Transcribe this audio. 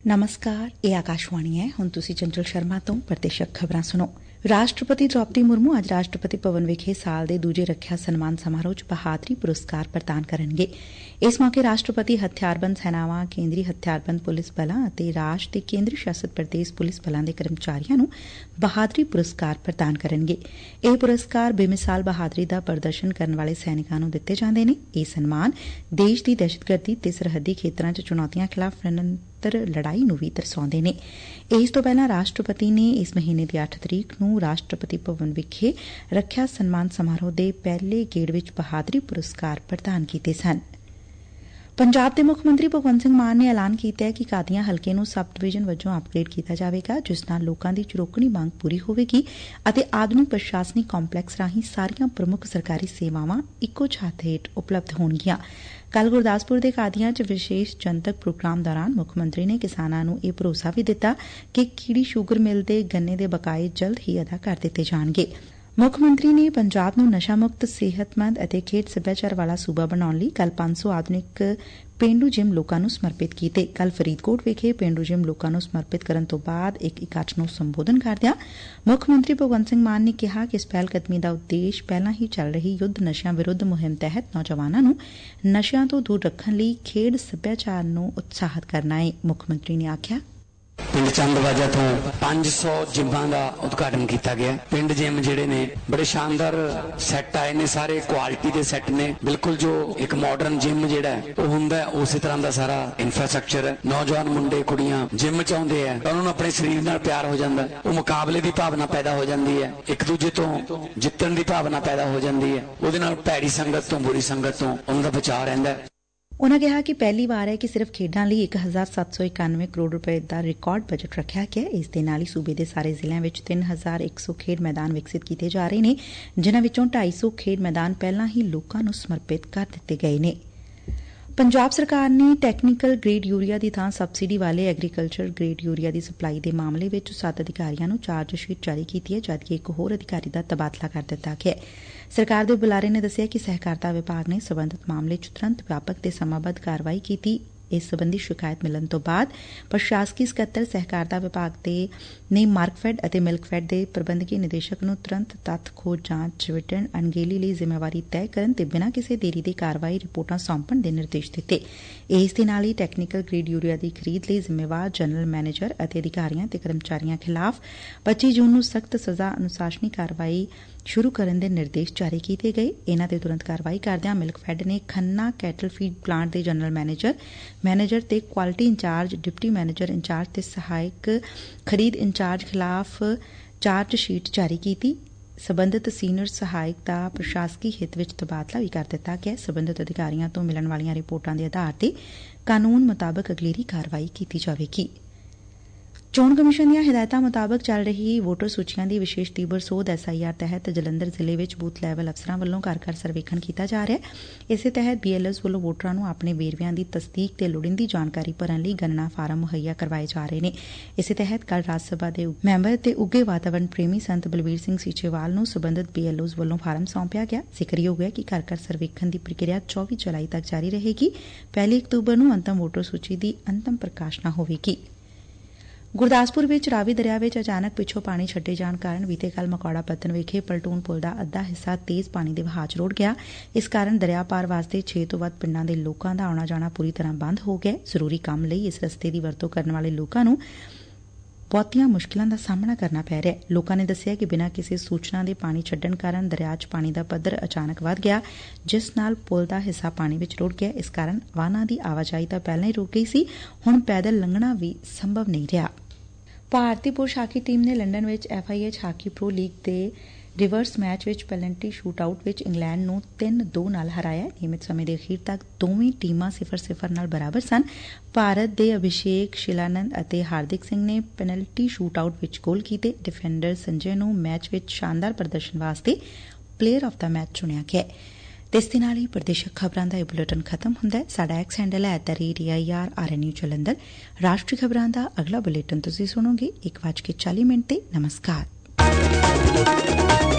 ਨਮਸਕਾਰ, ਇਹ ਆਕਾਸ਼ਵਾਣੀ ਹੈ। ਹੁਣ ਤੁਸੀਂ ਚੰਚਲ ਸ਼ਰਮਾ ਤੋਂ ਪ੍ਰਤੀਸ਼ਕ ਖਬਰਾਂ ਸੁਣੋ। ਰਾਸ਼ਟਰਪਤੀ ਦ੍ਰੌਪਦੀ ਮੁਰਮੂ ਅੱਜ ਰਾਸ਼ਟਰਪਤੀ ਭਵਨ ਵਿਖੇ ਸਾਲ ਦੇ ਦੂਜੇ ਰੱਖਿਆ ਸਨਮਾਨ ਸਮਾਰੋਹ 'ਚ ਬਹਾਦਰੀ ਪੁਰਸਕਾਰ ਪ੍ਰਦਾਨ ਕਰਨਗੇ। ਇਸ ਮੌਕੇ ਰਾਸ਼ਟਰਪਤੀ ਹਥਿਆਰਬੰਦ ਸੈਨਾਵਾਂ, ਕੇਂਦਰੀ ਹਥਿਆਰਬੰਦ ਪੁਲਿਸ ਬਲਾਂ ਅਤੇ ਰਾਜ ਤੇ ਕੇਂਦਰੀ ਸ਼ਾਸਤ ਪ੍ਰਦੇਸ਼ ਪੁਲਿਸ ਬਲਾਂ ਦੇ ਕਰਮਚਾਰੀਆਂ ਨੂੰ ਬਹਾਦਰੀ ਪੁਰਸਕਾਰ ਪ੍ਰਦਾਨ ਕਰਨਗੇ। ਇਹ ਪੁਰਸਕਾਰ ਬੇਮਿਸਾਲ ਬਹਾਦਰੀ ਦਾ ਪ੍ਰਦਰਸ਼ਨ ਕਰਨ ਵਾਲੇ ਸੈਨਿਕਾਂ ਨੂੰ ਦਿੱਤੇ ਜਾਂਦੇ ਨੇ। ਇਹ ਸਨਮਾਨ ਦੇਸ਼ ਦੀ ਦਹਿਸ਼ਤਗਰਦੀ ਤੇ ਸਰਹੱਦੀ ਖੇਤਰਾਂ 'ਚ ਚੁਣੌਤੀਆਂ ਖਿਲਾਫ਼ ਲੜਾਈ ਨੂੰ ਵੀ ਦਰਸਾਉਂਦੇ ਨੇ। ਇਸ ਤੋਂ ਪਹਿਲਾਂ ਰਾਸ਼ਟਰਪਤੀ ਨੇ ਇਸ ਮਹੀਨੇ ਦੀ 8 ਤਰੀਕ ਨੂੰ ਰਾਸ਼ਟਰਪਤੀ ਭਵਨ ਵਿਖੇ ਰੱਖਿਆ ਸਨਮਾਨ ਸਮਾਰੋਹ ਦੇ ਪਹਿਲੇ ਗੇੜ ਵਿੱਚ ਬਹਾਦਰੀ ਪੁਰਸਕਾਰ ਪ੍ਰਦਾਨ ਕੀਤੇ ਸਨ। ਪੰਜਾਬ ਦੇ ਮੁੱਖ ਮੰਤਰੀ ਭਗਵੰਤ ਸਿੰਘ ਮਾਨ ਨੇ ਐਲਾਨ ਕੀਤਾ ਹੈ ਕਿ ਕਾਦੀਆਂ ਹਲਕੇ ਨੂੰ ਸਬ ਡਿਵੀਜ਼ਨ ਵਜੋਂ ਅਪਗ੍ਰੇਡ ਕੀਤਾ ਜਾਵੇਗਾ, ਜਿਸ ਨਾਲ ਲੋਕਾਂ ਦੀ ਚਿਰੋਕਣੀ ਮੰਗ ਪੂਰੀ ਹੋਵੇਗੀ ਅਤੇ ਆਧੁਨਿਕ ਪ੍ਰਸ਼ਾਸਨਿਕ ਕੰਪਲੈਕਸ ਰਾਹੀਂ ਸਾਰੀਆਂ ਪ੍ਰਮੁੱਖ ਸਰਕਾਰੀ ਸੇਵਾਵਾਂ ਇੱਕੋ ਛੱਤ ਹੇਠ ਉਪਲਬਧ ਹੋਣਗੀਆਂ। ਕੱਲ੍ਹ ਗੁਰਦਾਸਪੁਰ ਦੇ ਕਾਦੀਆਂ 'ਚ ਵਿਸ਼ੇਸ਼ ਜਨਤਕ ਪ੍ਰੋਗਰਾਮ ਦੌਰਾਨ ਮੁੱਖ ਮੰਤਰੀ ਨੇ ਕਿਸਾਨਾਂ ਨੂੰ ਇਹ ਭਰੋਸਾ ਵੀ ਦਿੱਤਾ ਕਿ ਕੀੜੀ ਸ਼ੂਗਰ ਮਿਲ ਦੇ ਗੰਨੇ ਦੇ ਬਕਾਏ ਜਲਦ ਹੀ ਅਦਾ ਕਰ ਦਿੱਤੇ ਜਾਣਗੇ। ਮੁੱਖ ਮੰਤਰੀ ਨੇ ਪੰਜਾਬ ਨੂੰ ਨਸ਼ਾ ਮੁਕਤ, ਸਿਹਤਮੰਦ ਅਤੇ ਖੇਡ ਸੱਭਿਆਚਾਰ ਵਾਲਾ ਸੂਬਾ ਬਣਾਉਣ ਲਈ ਕੱਲ੍ਹ 500 ਆਧੁਨਿਕ ਪੇਂਡੂ ਜਿਮ ਲੋਕਾਂ ਨੂੰ ਸਮਰਪਿਤ ਕੀਤੇ। ਕੱਲ੍ਹ ਫਰੀਦਕੋਟ ਵਿਖੇ ਪੇਂਡੂ ਜਿਮ ਲੋਕਾਂ ਨੂੰ ਸਮਰਪਿਤ ਕਰਨ ਤੋਂ ਬਾਅਦ ਇੱਕ ਇਕੱਠ ਨੂੰ ਸੰਬੋਧਨ ਕਰਦਿਆਂ ਮੁੱਖ ਮੰਤਰੀ ਭਗਵੰਤ ਸਿੰਘ ਮਾਨ ਨੇ ਕਿਹਾ ਕਿ ਇਸ ਪਹਿਲਕਦਮੀ ਦਾ ਉਦੇਸ਼ ਪਹਿਲਾਂ ਹੀ ਚੱਲ ਰਹੀ ਯੁੱਧ ਨਸ਼ਿਆਂ ਵਿਰੁੱਧ ਮੁਹਿੰਮ ਤਹਿਤ ਨੌਜਵਾਨਾਂ ਨੂੰ ਨਸ਼ਿਆਂ ਤੋਂ ਦੂਰ ਰੱਖਣ ਲਈ ਖੇਡ ਸੱਭਿਆਚਾਰ ਨੂੰ ਉਤਸ਼ਾਹਿਤ ਕਰਨਾ ਹੈ। ਮੁੱਖ ਮੰਤਰੀ ਨੇ ਆਖਿਆ, ਪਿੰਡ ਚੰਦਵਾਜਾ ਤੋਂ 500 ਜਿੰਮਾਂ ਦਾ ਉਦਘਾਟਨ ਕੀਤਾ ਗਿਆ। ਪਿੰਡ ਜਿਮ ਜਿਹੜੇ ਨੇ ਬੜੇ ਸ਼ਾਨਦਾਰ ਸੈੱਟ ਆਏ ਨੇ, ਸਾਰੇ ਕੁਆਲਿਟੀ ਦੇ ਸੈੱਟ ਨੇ। ਬਿਲਕੁਲ ਜੋ ਇੱਕ ਮਾਡਰਨ ਜਿਮ ਜਿਹੜਾ ਉਹ ਹੁੰਦਾ ਉਸੇ ਤਰ੍ਹਾਂ ਦਾ ਸਾਰਾ ਇਨਫਰਾਸਟ੍ਰਕਚਰ ਹੈ। ਨੌਜਵਾਨ ਮੁੰਡੇ ਕੁੜੀਆਂ ਜਿਮ ਚ ਆਉਂਦੇ ਆ, ਉਹਨਾਂ ਨੂੰ ਆਪਣੇ ਸਰੀਰ ਨਾਲ ਪਿਆਰ ਹੋ ਜਾਂਦਾ, ਉਹ ਮੁਕਾਬਲੇ ਦੀ ਭਾਵਨਾ ਪੈਦਾ ਹੋ ਜਾਂਦੀ ਹੈ, ਇੱਕ ਦੂਜੇ ਤੋਂ ਜਿੱਤਣ ਦੀ ਭਾਵਨਾ ਪੈਦਾ ਹੋ ਜਾਂਦੀ ਹੈ। ਉਹਦੇ ਨਾਲ ਭੈੜੀ ਸੰਗਤ ਤੋਂ, ਬੁਰੀ ਸੰਗਤ ਤੋਂ ਉਹਨਾਂ ਦਾ ਬਚਾਅ ਰਹਿੰਦਾ। ਉਨਾਂ ਕਿਹਾ ਕਿ ਪਹਿਲੀ ਵਾਰ ਹੈ ਕਿ ਸਿਰਫ਼ ਖੇਡਾਂ ਲਈ 1791 ਕਰੋੜ ਰੁਪਏ ਦਾ ਰਿਕਾਰਡ ਬਜਟ ਰੱਖਿਆ ਗਿਆ। ਇਸ ਦੇ ਨਾਲ ਹੀ ਸੂਬੇ ਦੇ ਸਾਰੇ ਜ਼ਿਲ੍ਹਿਆਂ ਵਿੱਚ 3100 ਖੇਡ ਮੈਦਾਨ ਵਿਕਸਿਤ ਕੀਤੇ ਜਾ ਰਹੇ ਨੇ, ਜਿਨ੍ਹਾਂ ਵਿੱਚੋਂ 250 ਖੇਡ ਮੈਦਾਨ ਪਹਿਲਾਂ ਹੀ ਲੋਕਾਂ ਨੂੰ ਸਮਰਪਿਤ ਕਰ ਦਿੱਤੇ ਗਏ ਨੇ। ਪੰਜਾਬ ਸਰਕਾਰ ਨੇ ਟੈਕਨੀਕਲ ਗ੍ਰੇਡ ਯੂਰੀਆ ਦੀ ਥਾਂ ਸਬਸਿਡੀ ਵਾਲੇ ਐਗਰੀਕਲਚਰ ਗ੍ਰੇਡ ਯੂਰੀਆ ਦੀ ਸਪਲਾਈ ਦੇ ਮਾਮਲੇ ਵਿੱਚ 7 ਅਧਿਕਾਰੀਆਂ ਨੂੰ ਚਾਰਜ ਸ਼ੀਟ ਜਾਰੀ ਕੀਤੀ ਹੈ, ਜਦਕਿ ਇੱਕ ਹੋਰ ਅਧਿਕਾਰੀ ਦਾ ਤਬਾਦਲਾ ਕਰ ਦਿੱਤਾ ਗਿਆ। ਸਰਕਾਰ ਦੇ ਬੁਲਾਰੇ ਨੇ ਦੱਸਿਆ ਕਿ ਸਹਿਕਾਰਤਾ ਵਿਭਾਗ ਨੇ ਸਬੰਧਤ ਮਾਮਲੇ 'ਚ ਤੁਰੰਤ ਵਿਆਪਕ ਤੇ ਸਮਾਬੱਧ ਕਾਰਵਾਈ ਕੀਤੀ। ਇਸ ਸਬੰਧੀ ਸ਼ਿਕਾਇਤ ਮਿਲਣ ਤੋਂ ਬਾਅਦ ਪ੍ਰਸ਼ਾਸਕੀ ਸਕੱਤਰ ਸਹਿਕਾਰਤਾ ਵਿਭਾਗ ਨੇ ਮਾਰਕਫੈਡ ਅਤੇ ਮਿਲਕਫੈਡ ਦੇ ਪ੍ਰਬੰਧਕੀ ਨਿਦੇਸ਼ਕ ਨੂੰ ਤੁਰੰਤ ਤੱਥ ਖੋਜ ਜਾਂਚ ਰਿਟਰਨ ਅਣਗਹਿਲੀ ਲਈ ਜ਼ਿੰਮੇਵਾਰੀ ਤੈਅ ਕਰਨ ਤੇ ਬਿਨਾਂ ਕਿਸੇ ਦੇਰੀ ਦੇ ਕਾਰਵਾਈ ਰਿਪੋਰਟਾਂ ਸੌਂਪਣ ਦੇ ਨਿਰਦੇਸ਼ ਦਿੱਤੇ। ਇਸ ਦੇ ਨਾਲ ਹੀ ਟੈਕਨੀਕਲ ਗ੍ਰੇਡ ਯੂਰੀਆ ਦੀ ਖਰੀਦ ਲਈ ਜ਼ਿੰਮੇਵਾਰ ਜਨਰਲ ਮੈਨੇਜਰ ਅਤੇ ਅਧਿਕਾਰੀਆਂ ਤੇ ਕਰਮਚਾਰੀਆਂ ਖਿਲਾਫ਼ 25 ਜੂਨ ਨੂੰ ਸਖ਼ਤ ਸਜ਼ਾ ਅਨੁਸ਼ਾਸਨੀ ਕਾਰਵਾਈ ਸ਼ੁਰੂ ਕਰਨ ਦੇ ਨਿਰਦੇਸ਼ ਜਾਰੀ ਕੀਤੇ ਗਏ। ਇਨ੍ਹਾਂ ਤੇ ਤੁਰੰਤ ਕਾਰਵਾਈ ਕਰਦਿਆਂ ਮਿਲਕਫੈਡ ਨੇ ਖੰਨਾ ਕੈਟਲ ਫੀਡ ਪਲਾਂਟ ਦੇ ਜਨਰਲ ਮੈਨੇਜਰ ਤੇ quality incharge, deputy manager incharge ਤੇ ਸਹਾਇਕ ਖਰੀਦ ਇੰਚਾਰਜ ਖਿਲਾਫ਼ ਚਾਰਜ ਸ਼ੀਟ ਜਾਰੀ ਕੀਤੀ। ਸਬੰਧਤ ਸੀਨੀਅਰ ਸਹਾਇਕ ਦਾ ਪ੍ਰਸ਼ਾਸਕੀ ਹਿੱਤ ਵਿੱਚ ਤਬਾਦਲਾ ਵੀ ਕਰ ਦਿੱਤਾ ਗਿਆ। ਸਬੰਧਤ ਅਧਿਕਾਰੀਆਂ ਤੋਂ ਮਿਲਣ ਵਾਲੀਆਂ ਰਿਪੋਰਟਾਂ ਦੇ ਆਧਾਰ ਤੇ ਕਾਨੂੰਨ ਮੁਤਾਬਕ ਅਗਲੇਰੀ ਕਾਰਵਾਈ ਕੀਤੀ ਜਾਵੇਗੀ। ਚੋਣ ਕਮਿਸ਼ਨ ਦੀਆਂ ਹਦਾਇਤਾਂ ਮੁਤਾਬਕ ਚੱਲ ਰਹੀ ਵੋਟਰ ਸੂਚੀਆਂ ਦੀ ਵਿਸ਼ੇਸ਼ ਤੀਬਰ ਸੋਧ SIR ਤਹਿਤ ਜਲੰਧਰ ਜ਼ਿਲ੍ਹੇ ਵਿੱਚ ਬੂਥ ਲੈਵਲ ਅਫਸਰਾਂ ਵੱਲੋਂ ਘਰ ਘਰ ਸਰਵੇਖਣ ਕੀਤਾ ਜਾ ਰਿਹਾ ਹੈ। ਇਸੇ ਤਹਿਤ BLOs ਵੱਲੋਂ ਵੋਟਰਾਂ ਨੂੰ ਆਪਣੇ ਵੇਰਵਿਆਂ ਦੀ ਤਸਦੀਕ ਤੇ ਲੋੜੀਂਦੀ ਜਾਣਕਾਰੀ ਭਰਨ ਲਈ ਗਣਨਾ ਫਾਰਮ ਮੁਹੱਈਆ ਕਰਵਾਏ ਜਾ ਰਹੇ ਨੇ। ਇਸੇ ਤਹਿਤ ਕੱਲ੍ਹ ਰਾਜ ਸਭਾ ਦੇ ਮੈਂਬਰ ਤੇ ਉੱਘੇ ਵਾਤਾਵਰਣ ਪ੍ਰੇਮੀ ਸੰਤ ਬਲਵੀਰ ਸਿੰਘ ਸੀਚੇਵਾਲ ਨੂੰ ਸਬੰਧਤ BLOs ਵੱਲੋਂ ਫਾਰਮ ਸੌਂਪਿਆ ਗਿਆ। ਜ਼ਿਕਰਯੋਗ ਹੈ ਕਿ ਘਰ ਘਰ ਸਰਵੇਖਣ ਦੀ ਪ੍ਰਕਿਰਿਆ 24 ਜੁਲਾਈ ਤੱਕ ਜਾਰੀ ਰਹੇਗੀ। 1 ਅਕਤੂਬਰ ਨੂੰ ਅੰਤਮ ਵੋਟਰ ਸੂਚੀ ਦੀ ਅੰਤਮ ਪ੍ਰਕਾਸ਼ਨਾ ਹੋਵੇਗੀ। ਗੁਰਦਾਸਪੁਰ ਵਿੱਚ ਰਾਵੀ ਦਰਿਆ ਵਿੱਚ ਅਚਾਨਕ ਪਿੱਛੋਂ ਪਾਣੀ ਛੱਡੇ ਜਾਣ ਕਾਰਨ ਬੀਤੇ ਕੱਲ੍ਹ ਮਕੌੜਾ ਪੱਤਨ ਵਿਖੇ ਪਲਟੂਨ ਪੁਲ ਦਾ ਅੱਧਾ ਹਿੱਸਾ ਤੇਜ਼ ਪਾਣੀ ਦੇ ਵਹਾਅ 'ਚ ਰੁੜ ਗਿਆ। ਇਸ ਕਾਰਨ ਦਰਿਆ ਪਾਰ ਵਾਸਤੇ 6 ਤੋਂ ਵੱਧ ਪਿੰਡਾਂ ਦੇ ਲੋਕਾਂ ਦਾ ਆਉਣਾ ਜਾਣਾ ਪੂਰੀ ਤਰ੍ਹਾਂ ਬੰਦ ਹੋ ਗਿਆ। ਜ਼ਰੂਰੀ ਕੰਮ ਲਈ ਇਸ ਰਸਤੇ ਦੀ ਵਰਤੋਂ ਕਰਨ ਵਾਲੇ ਲੋਕਾਂ ਨੂੰ ਬਹੁਤੀਆਂ ਮੁਸ਼ਕਿਲਾਂ ਦਾ ਸਾਹਮਣਾ ਕਰਨਾ ਪੈ ਰਿਹਾ। ਲੋਕਾਂ ਨੇ ਦੱਸਿਆ ਕਿ ਬਿਨਾਂ ਕਿਸੇ ਸੂਚਨਾ ਦੇ ਪਾਣੀ ਛੱਡਣ ਕਾਰਨ ਦਰਿਆ 'ਚ ਪਾਣੀ ਦਾ ਪੱਧਰ ਅਚਾਨਕ ਵੱਧ ਗਿਆ, ਜਿਸ ਨਾਲ ਪੁਲ ਦਾ ਹਿੱਸਾ ਪਾਣੀ ਵਿੱਚ ਰੁੜ ਗਿਆ। ਇਸ ਕਾਰਨ ਵਾਹਨਾਂ ਦੀ ਆਵਾਜਾਈ ਤਾਂ ਪਹਿਲਾਂ ਹੀ ਰੁਕ ਗਈ ਸੀ, ਹੁਣ ਪੈਦਲ ਲੰਘਣਾ ਵੀ ਸੰਭਵ ਨਹੀਂ ਰਿਹਾ। ਭਾਰਤੀ ਪੁਰਸ਼ ਹਾਕੀ ਟੀਮ ਨੇ ਲੰਡਨ ਵਿੱਚ FIH ਹਾਕੀ ਪ੍ਰੋ ਲੀਗ ਦੇ ਰਿਵਰਸ ਮੈਚ ਵਿੱਚ ਪੈਨਲਟੀ ਸ਼ੂਟ ਆਊਟ ਵਿੱਚ ਇੰਗਲੈਂਡ ਨੂੰ 3-2 ਨਾਲ ਹਰਾਇਆ। ਨਿਯਮਿਤ ਸਮੇਂ ਦੇ ਅਖੀਰ ਤੱਕ ਦੋਵੇਂ ਟੀਮਾਂ 0-0 ਨਾਲ ਬਰਾਬਰ ਸਨ। ਭਾਰਤ ਦੇ ਅਭਿਸ਼ੇਕ ਸ਼ਿਲਾਨੰਦ ਅਤੇ ਹਾਰਦਿਕ ਸਿੰਘ ਨੇ ਪੈਨਲਟੀ ਸ਼ੂਟ ਆਊਟ ਵਿੱਚ ਗੋਲ ਕੀਤੇ। ਡਿਫੈਂਡਰ ਸੰਜੇ ਨੂੰ ਮੈਚ ਵਿੱਚ ਸ਼ਾਨਦਾਰ ਪ੍ਰਦਰਸ਼ਨ ਵਾਸਤੇ ਪਲੇਅਰ ਆਫ ਦਾ ਮੈਚ ਚੁਣਿਆ ਗਿਆ। ਇਸ ਦੇ ਨਾਲ ਹੀ ਪ੍ਰਦੇਸ਼ਕ ਖਬਰਾਂ ਦਾ ਇਹ ਬੁਲੇਟਿਨ ਖਤਮ ਹੁੰਦਾ ਹੈ। ਸਾਡਾ ਐਕਸ ਹੈਂਡਲ ਹੈ @AIRRNU ਜਲੰਧਰ। ਰਾਸ਼ਟਰੀ ਖਬਰਾਂ ਦਾ ਅਗਲਾ ਬੁਲੇਟਿਨ ਤੁਸੀਂ ਸੁਣੋਗੇ 1:40 ਤੇ। ਨਮਸਕਾਰ।